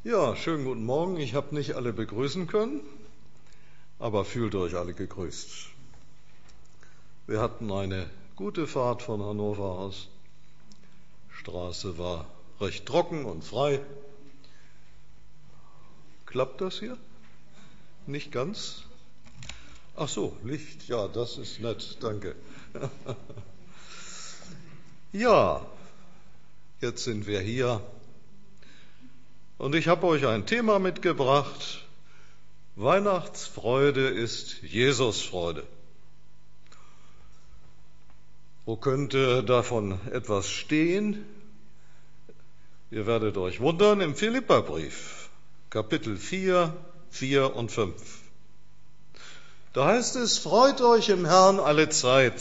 Ja, schönen guten Morgen. Ich habe nicht alle begrüßen können, aber fühlt euch alle gegrüßt. Wir hatten eine gute Fahrt von Hannover aus. Die Straße war recht trocken und frei. Klappt das hier? Nicht ganz? Ach so, Licht. Ja, das ist nett. Danke. Ja, jetzt sind wir hier. Und ich habe euch ein Thema mitgebracht. Weihnachtsfreude ist Jesusfreude. Wo könnte davon etwas stehen? Ihr werdet euch wundern, im Philipperbrief, Kapitel 4, 4 und 5. Da heißt es, freut euch im Herrn alle Zeit.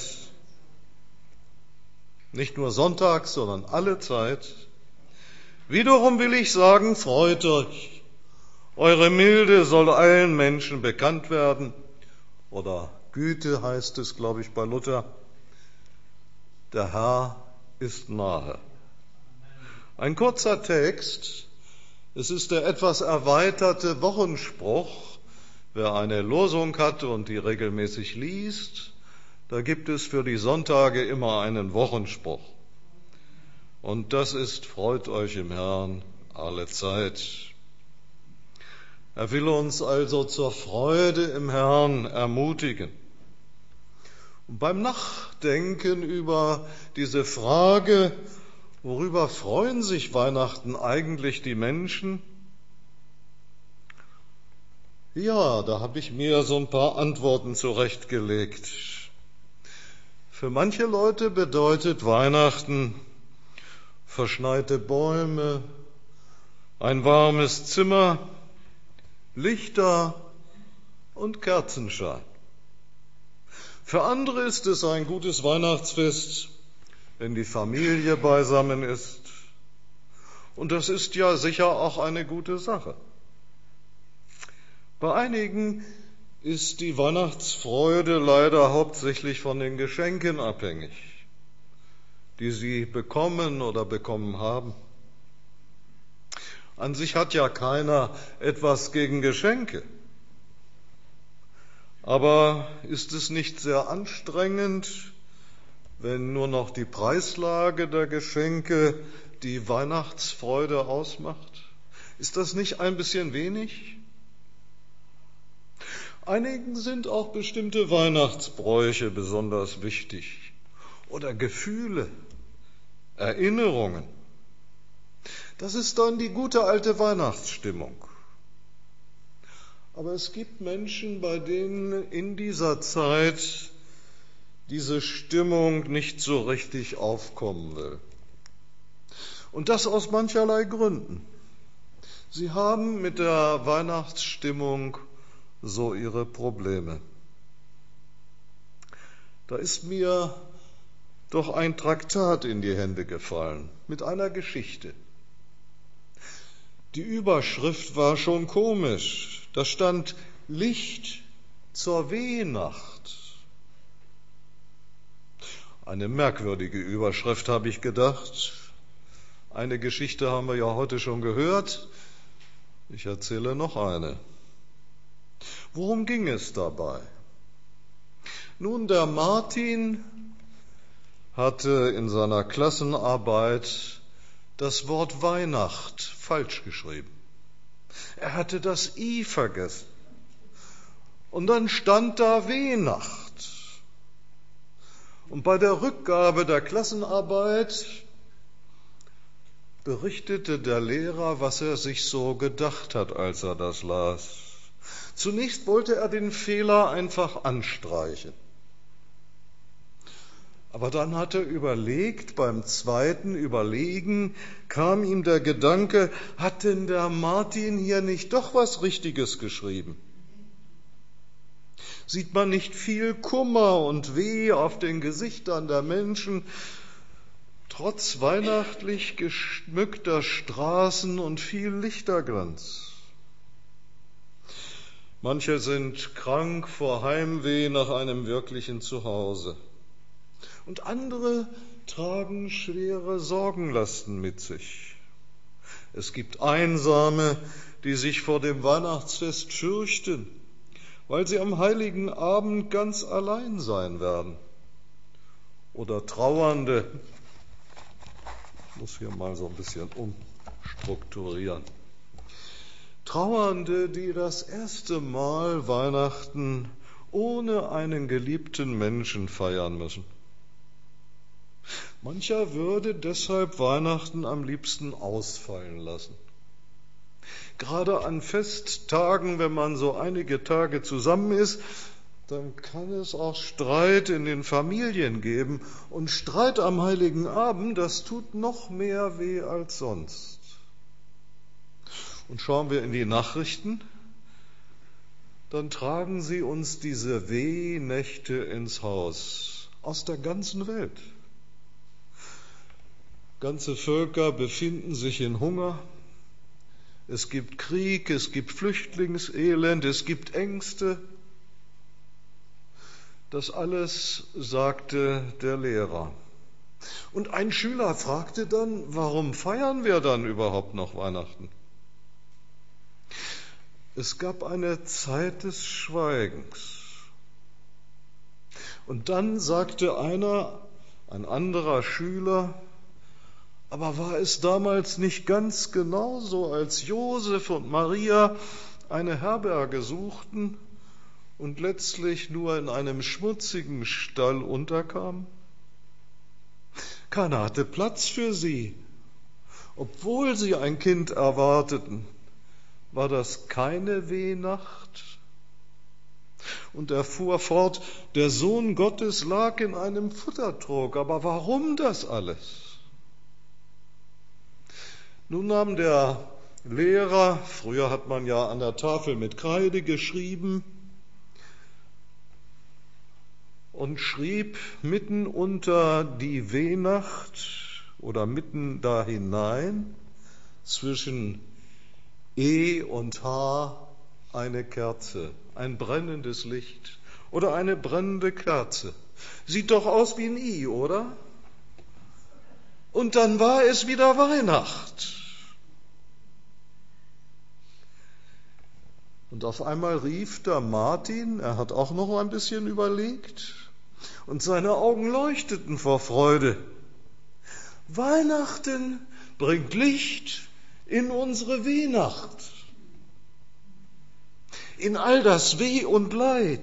Nicht nur sonntags, sondern alle Zeit. Wiederum will ich sagen, freut euch. Eure Milde soll allen Menschen bekannt werden. Oder Güte heißt es, glaube ich, bei Luther. Der Herr ist nahe. Ein kurzer Text. Es ist der etwas erweiterte Wochenspruch. Wer eine Losung hat und die regelmäßig liest, da gibt es für die Sonntage immer einen Wochenspruch. Und das ist, freut euch im Herrn alle Zeit. Er will uns also zur Freude im Herrn ermutigen. Und beim Nachdenken über diese Frage, worüber freuen sich Weihnachten eigentlich die Menschen? Ja, da habe ich mir so ein paar Antworten zurechtgelegt. Für manche Leute bedeutet Weihnachten verschneite Bäume, ein warmes Zimmer, Lichter und Kerzenschein. Für andere ist es ein gutes Weihnachtsfest, wenn die Familie beisammen ist. Und das ist ja sicher auch eine gute Sache. Bei einigen ist die Weihnachtsfreude leider hauptsächlich von den Geschenken abhängig, die sie bekommen oder bekommen haben. An sich hat ja keiner etwas gegen Geschenke. Aber ist es nicht sehr anstrengend, wenn nur noch die Preislage der Geschenke die Weihnachtsfreude ausmacht? Ist das nicht ein bisschen wenig? Einigen sind auch bestimmte Weihnachtsbräuche besonders wichtig oder Gefühle, Erinnerungen. Das ist dann die gute alte Weihnachtsstimmung. Aber es gibt Menschen, bei denen in dieser Zeit diese Stimmung nicht so richtig aufkommen will. Und das aus mancherlei Gründen. Sie haben mit der Weihnachtsstimmung so ihre Probleme. Da ist mir doch ein Traktat in die Hände gefallen mit einer Geschichte. Die Überschrift war schon komisch. Da stand Licht zur Wehnacht. Eine merkwürdige Überschrift, habe ich gedacht. Eine Geschichte haben wir ja heute schon gehört. Ich erzähle noch eine. Worum ging es dabei? Nun, der Martin hatte in seiner Klassenarbeit das Wort Weihnacht falsch geschrieben. Er hatte das I vergessen. Und dann stand da Wehnacht. Und bei der Rückgabe der Klassenarbeit berichtete der Lehrer, was er sich so gedacht hat, als er das las. Zunächst wollte er den Fehler einfach anstreichen. Aber dann hat er überlegt, beim zweiten Überlegen kam ihm der Gedanke, hat denn der Martin hier nicht doch was Richtiges geschrieben? Sieht man nicht viel Kummer und Weh auf den Gesichtern der Menschen, trotz weihnachtlich geschmückter Straßen und viel Lichterglanz? Manche sind krank vor Heimweh nach einem wirklichen Zuhause. Und andere tragen schwere Sorgenlasten mit sich. Es gibt Einsame, die sich vor dem Weihnachtsfest fürchten, weil sie am heiligen Abend ganz allein sein werden. Oder Trauernde, ich muss hier mal so ein bisschen umstrukturieren. Trauernde, die das erste Mal Weihnachten ohne einen geliebten Menschen feiern müssen. Mancher würde deshalb Weihnachten am liebsten ausfallen lassen. Gerade an Festtagen, wenn man so einige Tage zusammen ist, dann kann es auch Streit in den Familien geben. Und Streit am Heiligen Abend, das tut noch mehr weh als sonst. Und schauen wir in die Nachrichten, dann tragen sie uns diese Wehnächte ins Haus aus der ganzen Welt. Ganze Völker befinden sich in Hunger. Es gibt Krieg, es gibt Flüchtlingselend, es gibt Ängste. Das alles sagte der Lehrer. Und ein Schüler fragte dann, warum feiern wir dann überhaupt noch Weihnachten? Es gab eine Zeit des Schweigens. Und dann sagte ein anderer Schüler, aber war es damals nicht ganz genauso, als Josef und Maria eine Herberge suchten und letztlich nur in einem schmutzigen Stall unterkamen? Keiner hatte Platz für sie. Obwohl sie ein Kind erwarteten, war das keine Wehnacht? Und er fuhr fort, der Sohn Gottes lag in einem Futtertrog. Aber warum das alles? Nun nahm der Lehrer, früher hat man ja an der Tafel mit Kreide geschrieben, und schrieb mitten unter die Wehnacht oder mitten da hinein zwischen E und H eine Kerze, ein brennendes Licht oder eine brennende Kerze. Sieht doch aus wie ein I, oder? Und dann war es wieder Weihnacht. Und auf einmal rief der Martin, er hat auch noch ein bisschen überlegt, und seine Augen leuchteten vor Freude. Weihnachten bringt Licht in unsere Wehnacht, in all das Weh und Leid.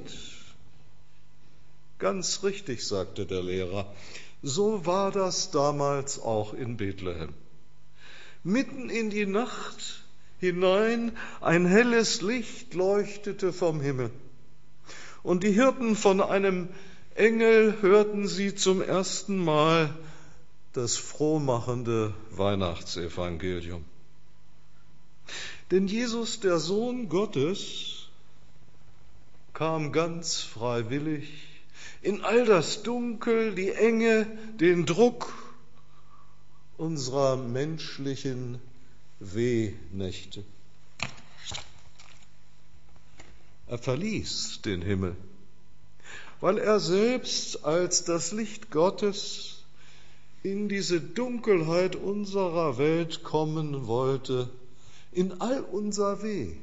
Ganz richtig, sagte der Lehrer, so war das damals auch in Bethlehem. Mitten in die Nacht hinein ein helles Licht leuchtete vom Himmel. Und die Hirten von einem Engel hörten sie zum ersten Mal das frohmachende Weihnachtsevangelium. Denn Jesus, der Sohn Gottes, kam ganz freiwillig in all das Dunkel, die Enge, den Druck unserer menschlichen Wehnächte. Er verließ den Himmel, weil er selbst als das Licht Gottes in diese Dunkelheit unserer Welt kommen wollte, in all unser Weh.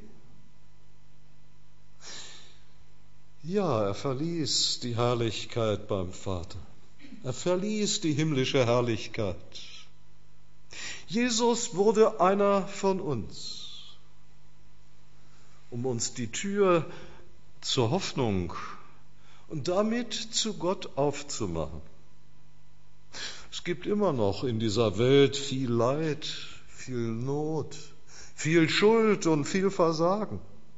Ja, er verließ die Herrlichkeit beim Vater. Er verließ die himmlische Herrlichkeit. Jesus wurde einer von uns, um uns die Tür zur Hoffnung und damit zu Gott aufzumachen. Es gibt immer noch in dieser Welt viel Leid, viel Not, viel Schuld und viel Versagen.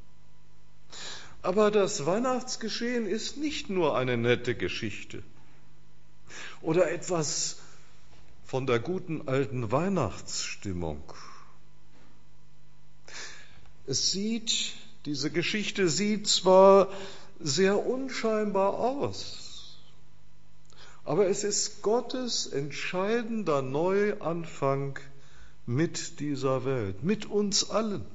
Aber das Weihnachtsgeschehen ist nicht nur eine nette Geschichte oder etwas von der guten alten Weihnachtsstimmung. Diese Geschichte sieht zwar sehr unscheinbar aus, aber es ist Gottes entscheidender Neuanfang mit dieser Welt, mit uns allen.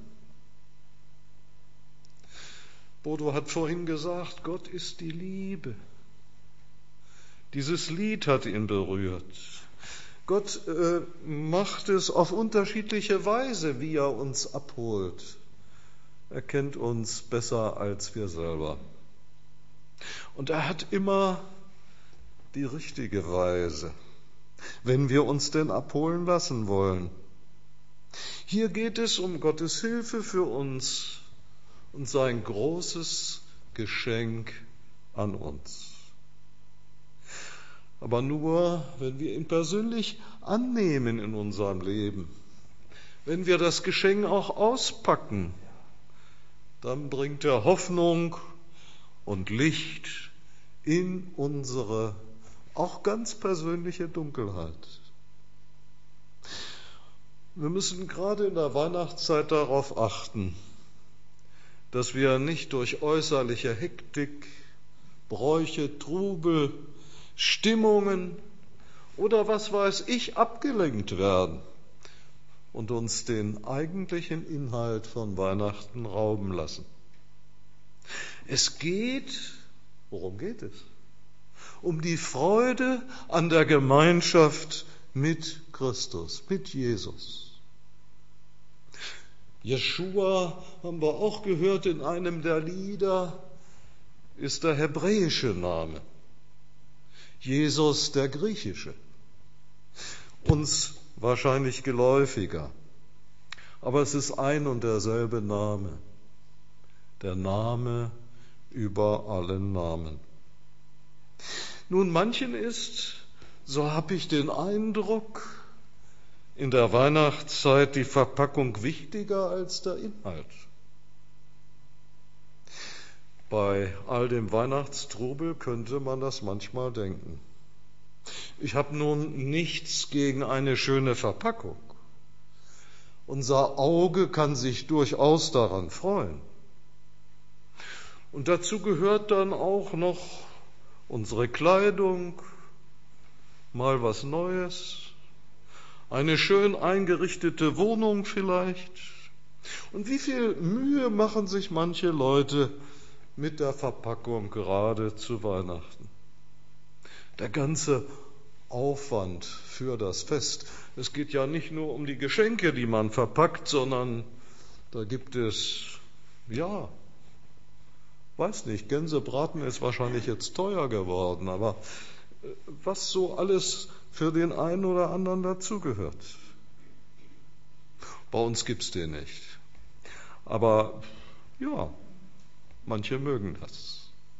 Bodo hat vorhin gesagt, Gott ist die Liebe. Dieses Lied hat ihn berührt. Gott macht es auf unterschiedliche Weise, wie er uns abholt. Er kennt uns besser als wir selber. Und er hat immer die richtige Weise, wenn wir uns denn abholen lassen wollen. Hier geht es um Gottes Hilfe für uns und sein großes Geschenk an uns. Aber nur, wenn wir ihn persönlich annehmen in unserem Leben, wenn wir das Geschenk auch auspacken, dann bringt er Hoffnung und Licht in unsere auch ganz persönliche Dunkelheit. Wir müssen gerade in der Weihnachtszeit darauf achten, dass wir nicht durch äußerliche Hektik, Bräuche, Trubel, Stimmungen oder was weiß ich abgelenkt werden und uns den eigentlichen Inhalt von Weihnachten rauben lassen. Worum geht es? Um die Freude an der Gemeinschaft mit Christus, mit Jesus. Jeschua, haben wir auch gehört in einem der Lieder, ist der hebräische Name. Jesus der griechische. Uns wahrscheinlich geläufiger. Aber es ist ein und derselbe Name. Der Name über allen Namen. Nun, manchen ist, so habe ich den Eindruck, in der Weihnachtszeit die Verpackung wichtiger als der Inhalt. Bei all dem Weihnachtstrubel könnte man das manchmal denken. Ich habe nun nichts gegen eine schöne Verpackung. Unser Auge kann sich durchaus daran freuen. Und dazu gehört dann auch noch unsere Kleidung, mal was Neues, eine schön eingerichtete Wohnung vielleicht. Und wie viel Mühe machen sich manche Leute mit der Verpackung gerade zu Weihnachten. Der ganze Aufwand für das Fest. Es geht ja nicht nur um die Geschenke, die man verpackt, sondern da gibt es, weiß nicht, Gänsebraten ist wahrscheinlich jetzt teuer geworden, aber was so alles für den einen oder anderen dazugehört. Bei uns gibt's den nicht. Aber manche mögen das.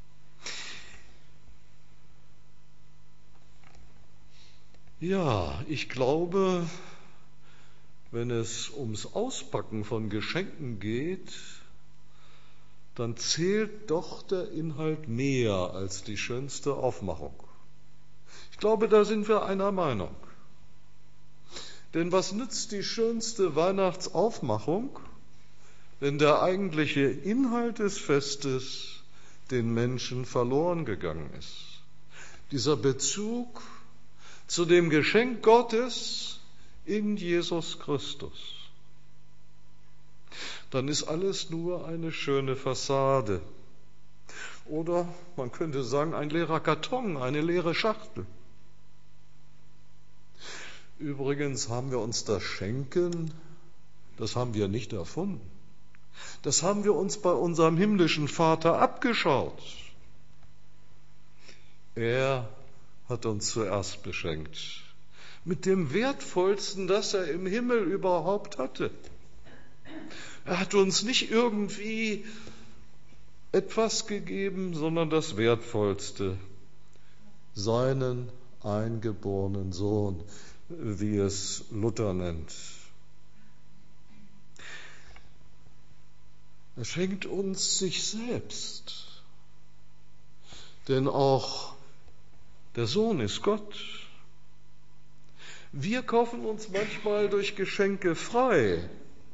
Ja, ich glaube, wenn es ums Auspacken von Geschenken geht, dann zählt doch der Inhalt mehr als die schönste Aufmachung. Ich glaube, da sind wir einer Meinung. Denn was nützt die schönste Weihnachtsaufmachung, wenn der eigentliche Inhalt des Festes den Menschen verloren gegangen ist? Dieser Bezug zu dem Geschenk Gottes in Jesus Christus. Dann ist alles nur eine schöne Fassade. Oder man könnte sagen, ein leerer Karton, eine leere Schachtel. Übrigens haben wir uns das Schenken, das haben wir nicht erfunden. Das haben wir uns bei unserem himmlischen Vater abgeschaut. Er hat uns zuerst beschenkt. Mit dem Wertvollsten, das er im Himmel überhaupt hatte. Er hat uns nicht irgendwie etwas gegeben, sondern das Wertvollste. Seinen eingeborenen Sohn, wie es Luther nennt. Er schenkt uns sich selbst. Denn auch der Sohn ist Gott. Wir kaufen uns manchmal durch Geschenke frei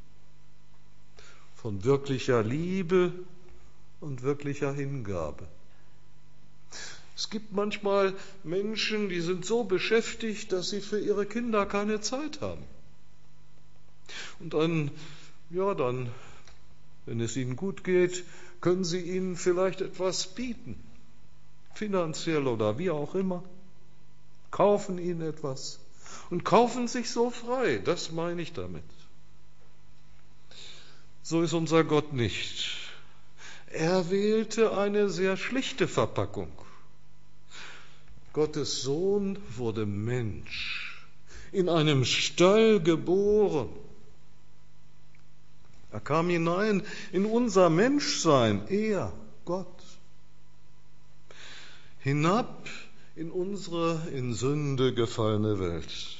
von wirklicher Liebe und wirklicher Hingabe. Es gibt manchmal Menschen, die sind so beschäftigt, dass sie für ihre Kinder keine Zeit haben. Und dann, wenn es ihnen gut geht, können sie ihnen vielleicht etwas bieten. Finanziell oder wie auch immer, kaufen ihnen etwas. und kaufen sich so frei. Das meine ich damit. So ist unser Gott nicht. Er wählte eine sehr schlichte Verpackung. Gottes Sohn wurde Mensch, in einem Stall geboren. Er kam hinein in unser Menschsein, er, Gott, hinab in unsere in Sünde gefallene Welt.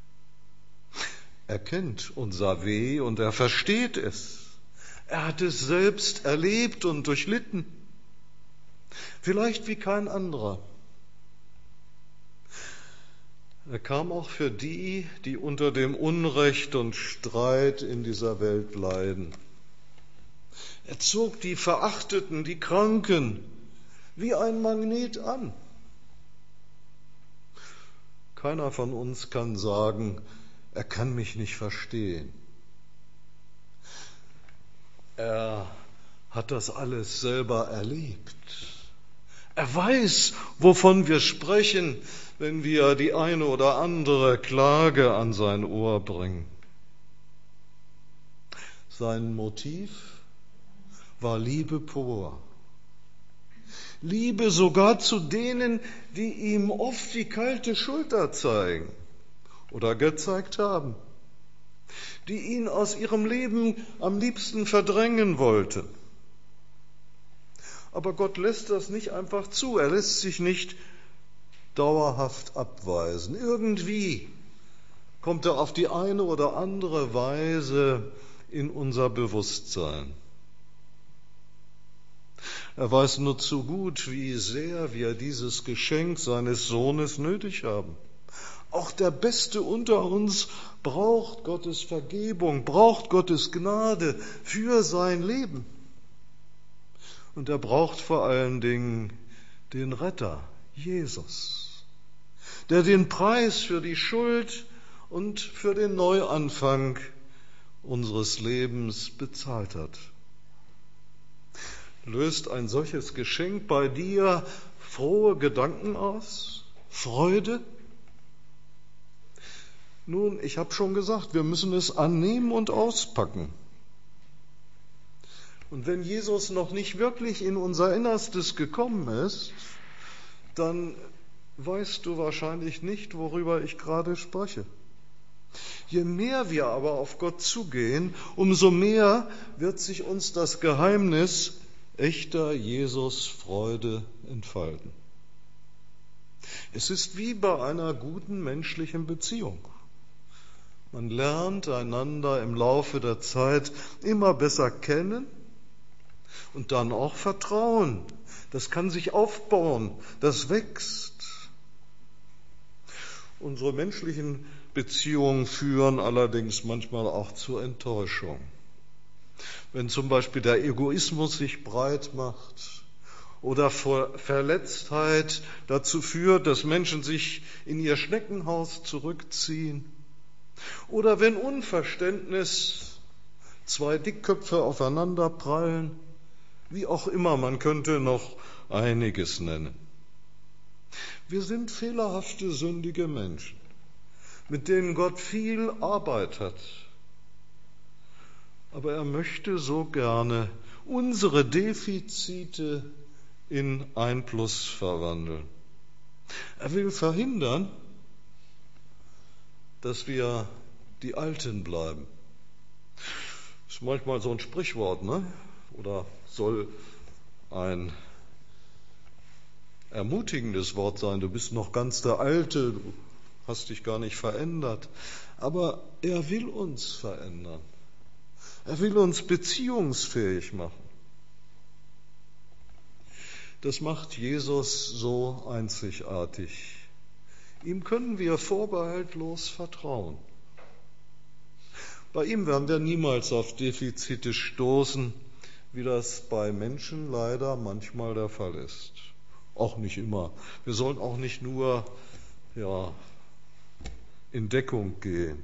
Er kennt unser Weh und er versteht es. Er hat es selbst erlebt und durchlitten, vielleicht wie kein anderer. Er kam auch für die, die unter dem Unrecht und Streit in dieser Welt leiden. Er zog die Verachteten, die Kranken wie ein Magnet an. Keiner von uns kann sagen, er kann mich nicht verstehen. Er hat das alles selber erlebt. Er weiß, wovon wir sprechen, wenn wir die eine oder andere Klage an sein Ohr bringen. Sein Motiv war Liebe pur. Liebe sogar zu denen, die ihm oft die kalte Schulter zeigen oder gezeigt haben, die ihn aus ihrem Leben am liebsten verdrängen wollten. Aber Gott lässt das nicht einfach zu. Er lässt sich nicht dauerhaft abweisen. Irgendwie kommt er auf die eine oder andere Weise in unser Bewusstsein. Er weiß nur zu gut, wie sehr wir dieses Geschenk seines Sohnes nötig haben. Auch der Beste unter uns braucht Gottes Vergebung, braucht Gottes Gnade für sein Leben. Und er braucht vor allen Dingen den Retter, Jesus, der den Preis für die Schuld und für den Neuanfang unseres Lebens bezahlt hat. Löst ein solches Geschenk bei dir frohe Gedanken aus? Freude? Nun, ich habe schon gesagt, wir müssen es annehmen und auspacken. Und wenn Jesus noch nicht wirklich in unser Innerstes gekommen ist, dann weißt du wahrscheinlich nicht, worüber ich gerade spreche. Je mehr wir aber auf Gott zugehen, umso mehr wird sich uns das Geheimnis echter Jesus-Freude entfalten. Es ist wie bei einer guten menschlichen Beziehung. Man lernt einander im Laufe der Zeit immer besser kennen und dann auch vertrauen. Das kann sich aufbauen, das wächst. Unsere menschlichen Beziehungen führen allerdings manchmal auch zur Enttäuschung. Wenn zum Beispiel der Egoismus sich breit macht oder Verletztheit dazu führt, dass Menschen sich in ihr Schneckenhaus zurückziehen, oder wenn Unverständnis, zwei Dickköpfe aufeinander prallen, wie auch immer, man könnte noch einiges nennen. Wir sind fehlerhafte, sündige Menschen, mit denen Gott viel Arbeit hat. Aber er möchte so gerne unsere Defizite in ein Plus verwandeln. Er will verhindern, dass wir die Alten bleiben. Das ist manchmal so ein Sprichwort, ne? Oder soll ein ermutigendes Wort sein. Du bist noch ganz der Alte, du hast dich gar nicht verändert. Aber er will uns verändern. Er will uns beziehungsfähig machen. Das macht Jesus so einzigartig. Ihm können wir vorbehaltlos vertrauen. Bei ihm werden wir niemals auf Defizite stoßen, wie das bei Menschen leider manchmal der Fall ist. Auch nicht immer. Wir sollen auch nicht nur in Deckung gehen.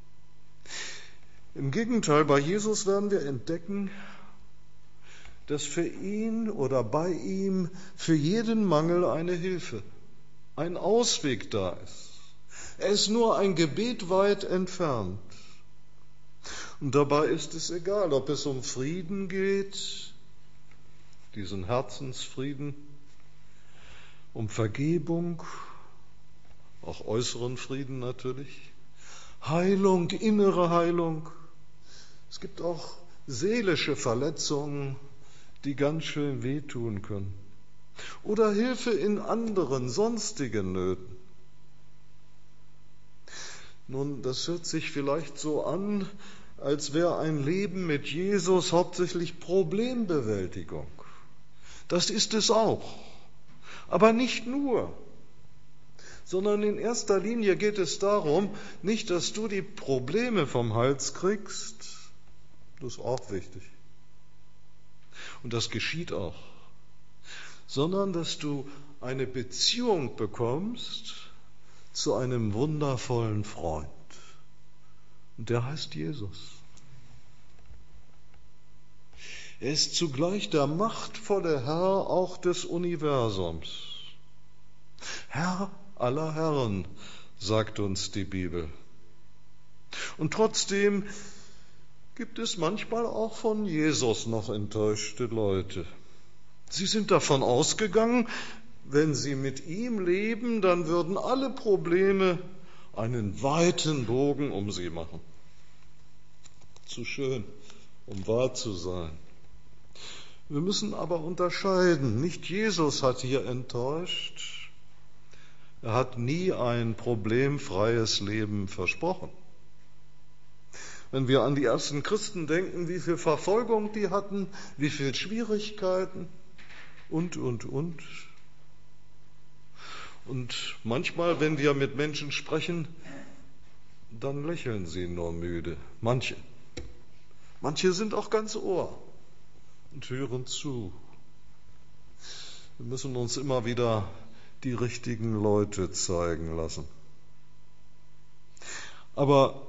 Im Gegenteil, bei Jesus werden wir entdecken, dass für ihn oder bei ihm für jeden Mangel eine Hilfe, ein Ausweg da ist. Er ist nur ein Gebet weit entfernt. Und dabei ist es egal, ob es um Frieden geht, diesen Herzensfrieden, um Vergebung, auch äußeren Frieden natürlich, Heilung, innere Heilung. Es gibt auch seelische Verletzungen, die ganz schön wehtun können. Oder Hilfe in anderen, sonstigen Nöten. Nun, das hört sich vielleicht so an, als wäre ein Leben mit Jesus hauptsächlich Problembewältigung. Das ist es auch. Aber nicht nur. Sondern in erster Linie geht es darum, nicht, dass du die Probleme vom Hals kriegst, das ist auch wichtig. Und das geschieht auch. Sondern, dass du eine Beziehung bekommst zu einem wundervollen Freund. Und der heißt Jesus. Er ist zugleich der machtvolle Herr auch des Universums. Herr aller Herren, sagt uns die Bibel. Und trotzdem gibt es manchmal auch von Jesus noch enttäuschte Leute. Sie sind davon ausgegangen, wenn sie mit ihm leben, dann würden alle Probleme einen weiten Bogen um sie machen. Zu schön, um wahr zu sein. Wir müssen aber unterscheiden. Nicht Jesus hat hier enttäuscht. Er hat nie ein problemfreies Leben versprochen. Wenn wir an die ersten Christen denken, wie viel Verfolgung die hatten, wie viel Schwierigkeiten und. Und manchmal, wenn wir mit Menschen sprechen, dann lächeln sie nur müde. Manche sind auch ganz Ohr und hören zu. Wir müssen uns immer wieder die richtigen Leute zeigen lassen. Aber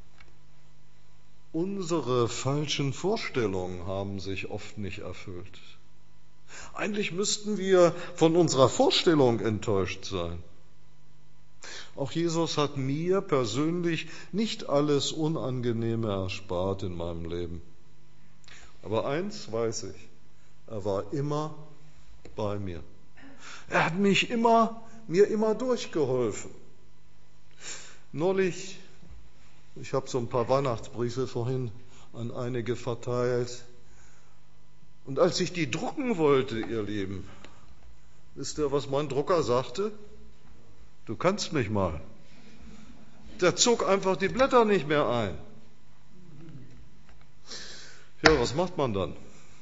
unsere falschen Vorstellungen haben sich oft nicht erfüllt. Eigentlich müssten wir von unserer Vorstellung enttäuscht sein. Auch Jesus hat mir persönlich nicht alles Unangenehme erspart in meinem Leben. Aber eins weiß ich, er war immer bei mir. Er hat mir immer durchgeholfen. Neulich, ich habe so ein paar Weihnachtsbriefe vorhin an einige verteilt. Und als ich die drucken wollte, ihr Lieben, wisst ihr, was mein Drucker sagte? Du kannst mich mal. Der zog einfach die Blätter nicht mehr ein. Ja, was macht man dann?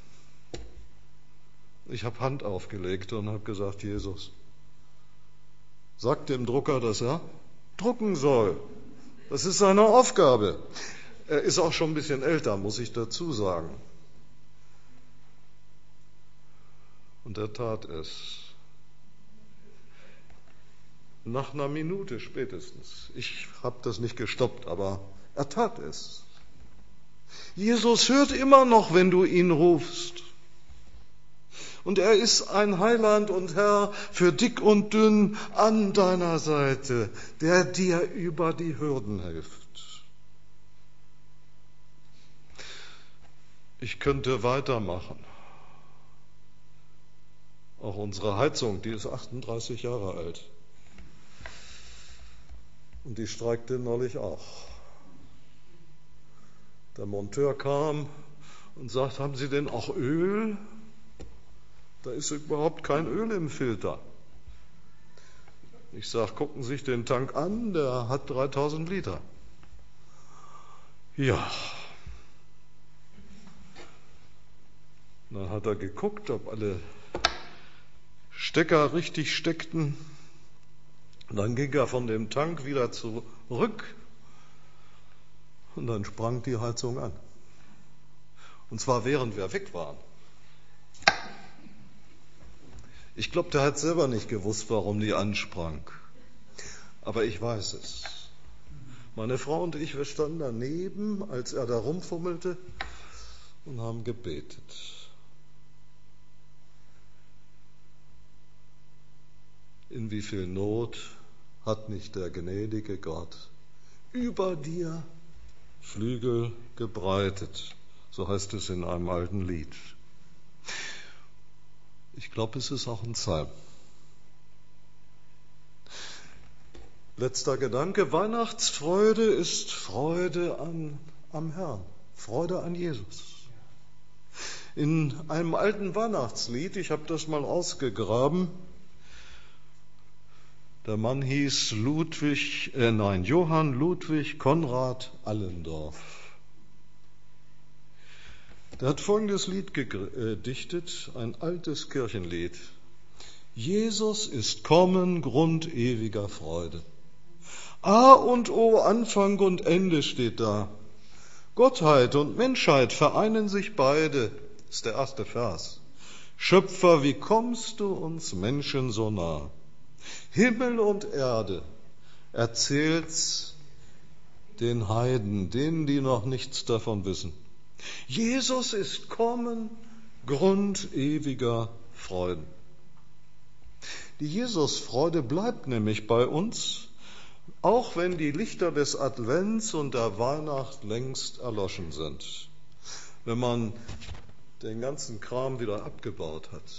Ich habe Hand aufgelegt und habe gesagt, Jesus, sag dem Drucker, dass er drucken soll. Das ist seine Aufgabe. Er ist auch schon ein bisschen älter, muss ich dazu sagen. Und er tat es. Nach einer Minute spätestens. Ich habe das nicht gestoppt, aber er tat es. Jesus hört immer noch, wenn du ihn rufst. Und er ist ein Heiland und Herr für dick und dünn an deiner Seite, der dir über die Hürden hilft. Ich könnte weitermachen. Auch unsere Heizung, die ist 38 Jahre alt. Und die streikte neulich auch. Der Monteur kam und sagt, haben Sie denn auch Öl? Da ist überhaupt kein Öl im Filter. Ich sage, gucken Sie sich den Tank an, der hat 3000 Liter. Ja. Dann hat er geguckt, ob alle Stecker richtig steckten. Und dann ging er von dem Tank wieder zurück und dann sprang die Heizung an. Und zwar während wir weg waren. Ich glaube, der hat selber nicht gewusst, warum die ansprang. Aber ich weiß es. Meine Frau und ich, wir standen daneben, als er da rumfummelte und haben gebetet. In wie viel Not hat nicht der gnädige Gott über dir Flügel gebreitet. So heißt es in einem alten Lied. Ich glaube, es ist auch ein Psalm. Letzter Gedanke, Weihnachtsfreude ist Freude am Herrn, Freude an Jesus. In einem alten Weihnachtslied, ich habe das mal ausgegraben, der Mann hieß Johann Ludwig Konrad Allendorf. Der hat folgendes Lied gedichtet, ein altes Kirchenlied. Jesus ist kommen, Grund ewiger Freude. A und O, Anfang und Ende steht da. Gottheit und Menschheit vereinen sich beide, ist der erste Vers. Schöpfer, wie kommst du uns Menschen so nah? Himmel und Erde, erzählt's den Heiden, denen, die noch nichts davon wissen. Jesus ist kommen, Grund ewiger Freuden. Die Jesusfreude bleibt nämlich bei uns, auch wenn die Lichter des Advents und der Weihnacht längst erloschen sind. Wenn man den ganzen Kram wieder abgebaut hat.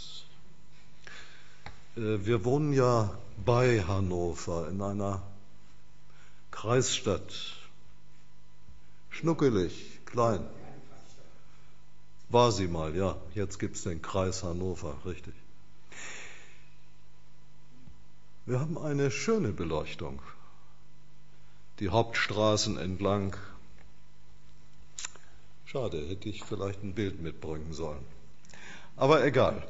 Wir wohnen ja bei Hannover in einer Kreisstadt. Schnuckelig, klein. War sie mal, ja. Jetzt gibt es den Kreis Hannover, richtig. Wir haben eine schöne Beleuchtung. Die Hauptstraßen entlang. Schade, hätte ich vielleicht ein Bild mitbringen sollen. Aber egal.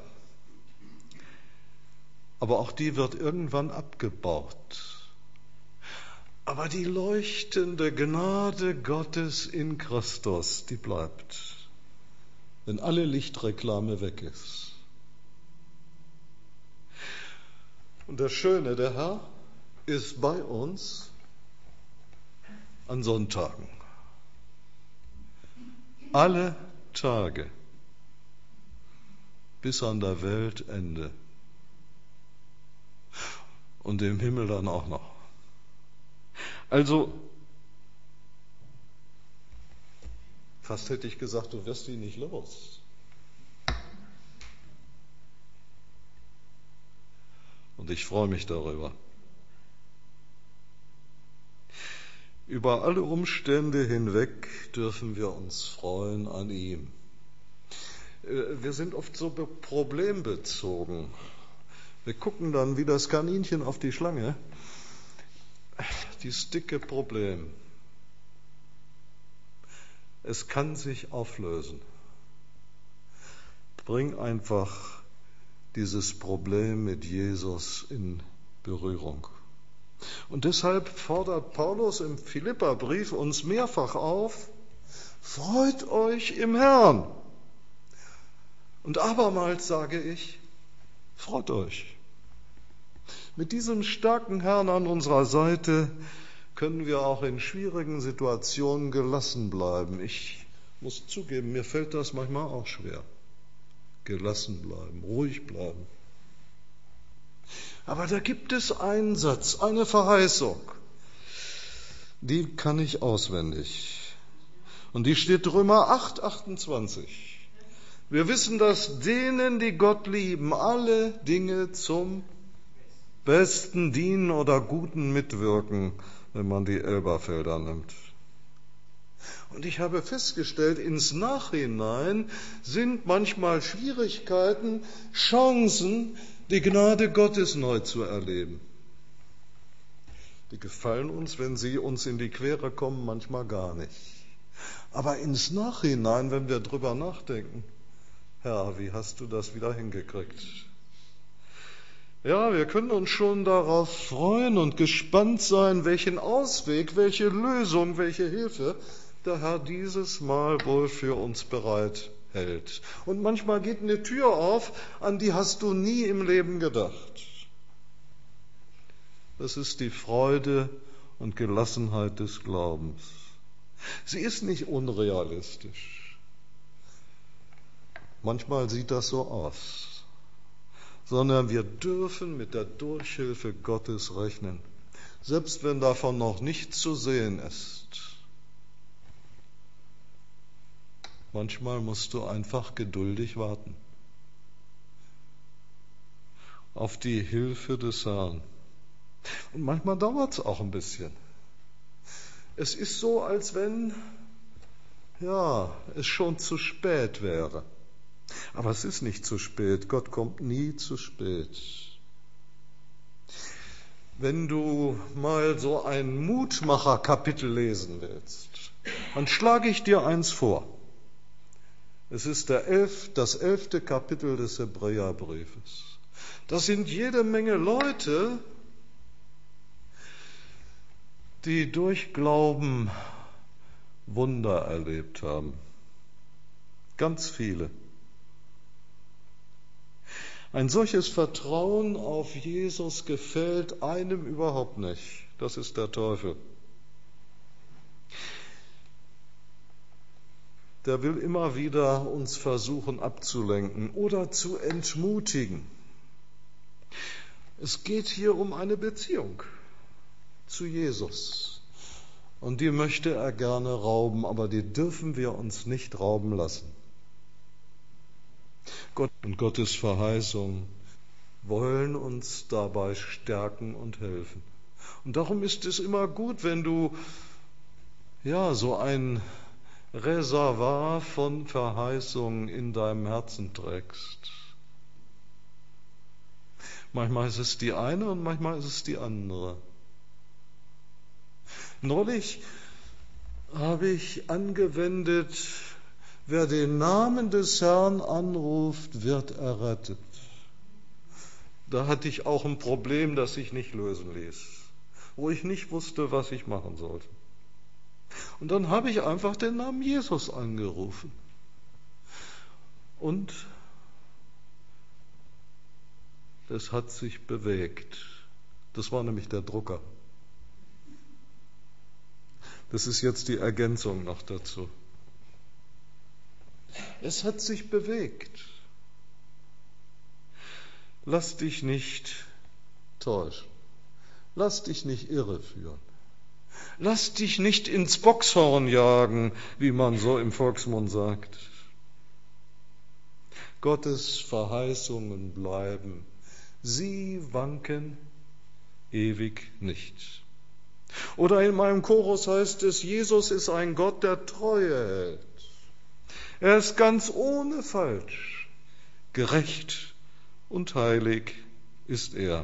Aber auch die wird irgendwann abgebaut. Aber die leuchtende Gnade Gottes in Christus, die bleibt, wenn alle Lichtreklame weg ist. Und das Schöne, der Herr ist bei uns an Sonntagen. Alle Tage bis an der Weltende. Und im Himmel dann auch noch. Also, fast hätte ich gesagt, du wirst ihn nicht los. Und ich freue mich darüber. Über alle Umstände hinweg dürfen wir uns freuen an ihm. Wir sind oft so problembezogen. Wir gucken dann wie das Kaninchen auf die Schlange. Dieses dicke Problem. Es kann sich auflösen. Bring einfach dieses Problem mit Jesus in Berührung. Und deshalb fordert Paulus im Philipperbrief uns mehrfach auf, freut euch im Herrn. Und abermals sage ich, freut euch. Mit diesem starken Herrn an unserer Seite können wir auch in schwierigen Situationen gelassen bleiben. Ich muss zugeben, mir fällt das manchmal auch schwer. Gelassen bleiben, ruhig bleiben. Aber da gibt es einen Satz, eine Verheißung, die kann ich auswendig. Und die steht Römer 8, 28. Wir wissen, dass denen, die Gott lieben, alle Dinge zum Besten dienen oder Guten mitwirken, wenn man die Elberfelder nimmt. Und ich habe festgestellt, ins Nachhinein sind manchmal Schwierigkeiten, Chancen, die Gnade Gottes neu zu erleben. Die gefallen uns, wenn sie uns in die Quere kommen, manchmal gar nicht. Aber ins Nachhinein, wenn wir drüber nachdenken, Herr, wie hast du das wieder hingekriegt? Ja, wir können uns schon darauf freuen und gespannt sein, welchen Ausweg, welche Lösung, welche Hilfe der Herr dieses Mal wohl für uns bereit hält. Und manchmal geht eine Tür auf, an die hast du nie im Leben gedacht. Das ist die Freude und Gelassenheit des Glaubens. Sie ist nicht unrealistisch. Manchmal sieht das so aus, sondern wir dürfen mit der Durchhilfe Gottes rechnen. selbst wenn davon noch nichts zu sehen ist. Manchmal musst du einfach geduldig warten auf die Hilfe des Herrn. Und manchmal dauert es auch ein bisschen. Es ist so, als wenn es schon zu spät wäre. Aber es ist nicht zu spät. Gott kommt nie zu spät. Wenn du mal so ein Mutmacher-Kapitel lesen willst, dann schlage ich dir eins vor. Es ist das 11. Kapitel des Hebräerbriefes. Das sind jede Menge Leute, die durch Glauben Wunder erlebt haben. Ganz viele. Ein solches Vertrauen auf Jesus gefällt einem überhaupt nicht. Das ist der Teufel. Der will immer wieder uns versuchen abzulenken oder zu entmutigen. Es geht hier um eine Beziehung zu Jesus. Und die möchte er gerne rauben, aber die dürfen wir uns nicht rauben lassen. Gott und Gottes Verheißung wollen uns dabei stärken und helfen. Und darum ist es immer gut, wenn du so ein Reservoir von Verheißungen in deinem Herzen trägst. Manchmal ist es die eine und manchmal ist es die andere. Neulich habe ich angewendet, wer den Namen des Herrn anruft, wird errettet. Da hatte ich auch ein Problem, das sich nicht lösen ließ, wo ich nicht wusste, was ich machen sollte. Und dann habe ich einfach den Namen Jesus angerufen. Und es hat sich bewegt. Das war nämlich der Drucker. Das ist jetzt die Ergänzung noch dazu. Es hat sich bewegt. Lass dich nicht täuschen. Lass dich nicht irreführen. Lass dich nicht ins Bockshorn jagen, wie man so im Volksmund sagt. Gottes Verheißungen bleiben. Sie wanken ewig nicht. Oder in meinem Chorus heißt es, Jesus ist ein Gott, der Treue hält. Er ist ganz ohne Falsch. Gerecht und heilig ist er.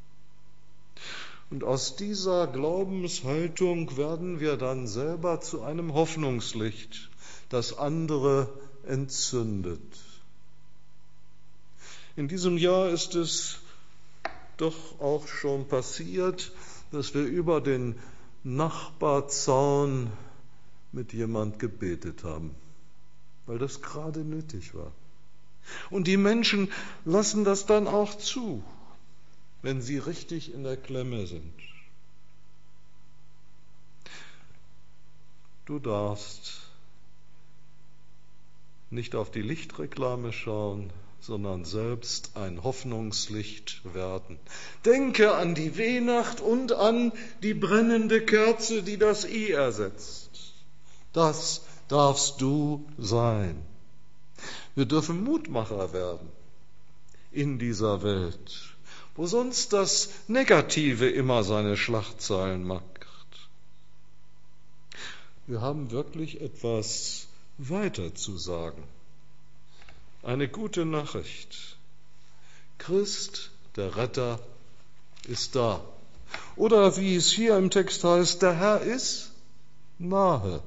Und aus dieser Glaubenshaltung werden wir dann selber zu einem Hoffnungslicht, das andere entzündet. In diesem Jahr ist es doch auch schon passiert, dass wir über den Nachbarzaun mit jemand gebetet haben, weil das gerade nötig war. Und die Menschen lassen das dann auch zu, wenn sie richtig in der Klemme sind. Du darfst nicht auf die Lichtreklame schauen, sondern selbst ein Hoffnungslicht werden. Denke an die Weihnacht und an die brennende Kerze, die das I ersetzt. Das darfst du sein. Wir dürfen Mutmacher werden in dieser Welt, wo sonst das Negative immer seine Schlagzeilen macht. Wir haben wirklich etwas weiter zu sagen. Eine gute Nachricht. Christ, der Retter, ist da. Oder wie es hier im Text heißt, der Herr ist nahe.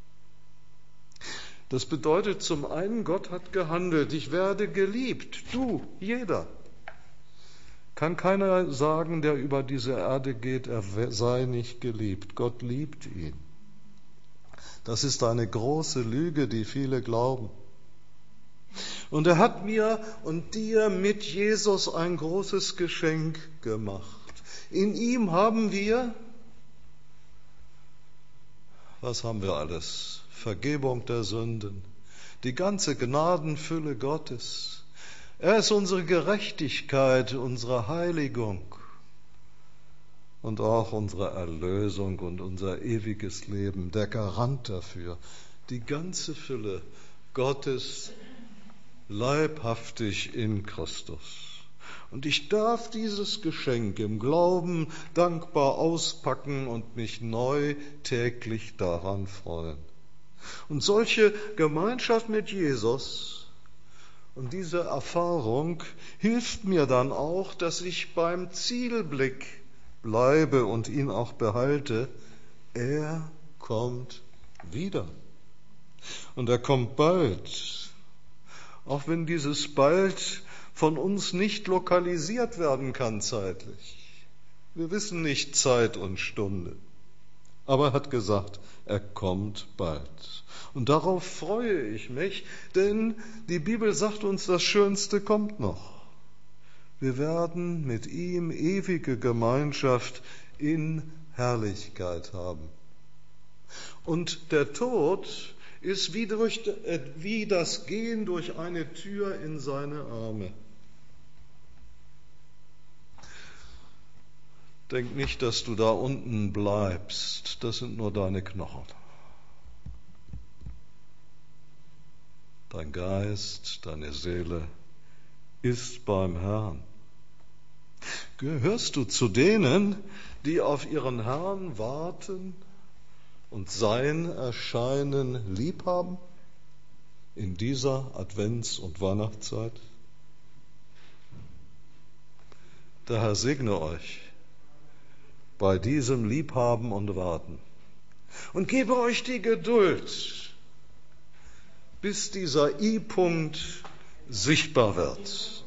Das bedeutet zum einen, Gott hat gehandelt. Ich werde geliebt. Du, jeder. Kann keiner sagen, der über diese Erde geht, er sei nicht geliebt. Gott liebt ihn. Das ist eine große Lüge, die viele glauben. Und er hat mir und dir mit Jesus ein großes Geschenk gemacht. In ihm haben wir, was haben wir alles? Vergebung der Sünden, die ganze Gnadenfülle Gottes. Er ist unsere Gerechtigkeit, unsere Heiligung. und auch unsere Erlösung und unser ewiges Leben, der Garant dafür, die ganze Fülle Gottes leibhaftig in Christus. Und ich darf dieses Geschenk im Glauben dankbar auspacken und mich neu täglich daran freuen. Und solche Gemeinschaft mit Jesus und diese Erfahrung hilft mir dann auch, dass ich beim Zielblick bleibe und ihn auch behalte. Er kommt wieder. Und er kommt bald. Auch wenn dieses bald von uns nicht lokalisiert werden kann zeitlich. Wir wissen nicht Zeit und Stunde. Aber er hat gesagt, er kommt bald. Und darauf freue ich mich, denn die Bibel sagt uns, das Schönste kommt noch. Wir werden mit ihm ewige Gemeinschaft in Herrlichkeit haben. Und der Tod ist wie das Gehen durch eine Tür in seine Arme. Denk nicht, dass du da unten bleibst. Das sind nur deine Knochen. Dein Geist, deine Seele ist beim Herrn. Gehörst du zu denen, die auf ihren Herrn warten und sein Erscheinen lieb haben in dieser Advents- und Weihnachtszeit? Der Herr segne euch bei diesem Liebhaben und Warten und gebe euch die Geduld, bis dieser I-Punkt sichtbar wird.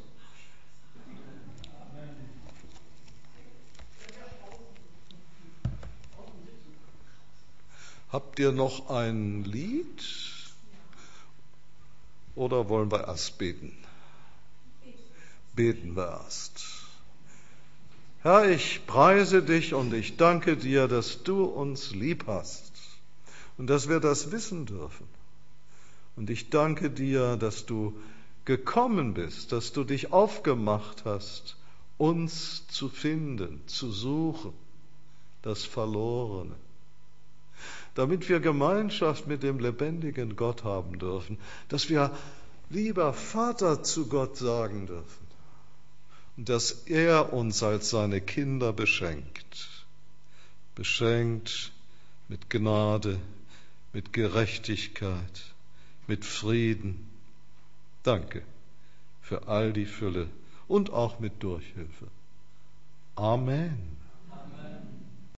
Habt ihr noch ein Lied oder wollen wir erst beten? Beten wir erst. Herr, ich preise dich und ich danke dir, dass du uns lieb hast und dass wir das wissen dürfen. Und ich danke dir, dass du gekommen bist, dass du dich aufgemacht hast, uns zu finden, zu suchen, das Verlorene, damit wir Gemeinschaft mit dem lebendigen Gott haben dürfen, dass wir lieber Vater zu Gott sagen dürfen und dass er uns als seine Kinder beschenkt mit Gnade, mit Gerechtigkeit, mit Frieden. Danke für all die Fülle und auch mit Durchhilfe. Amen.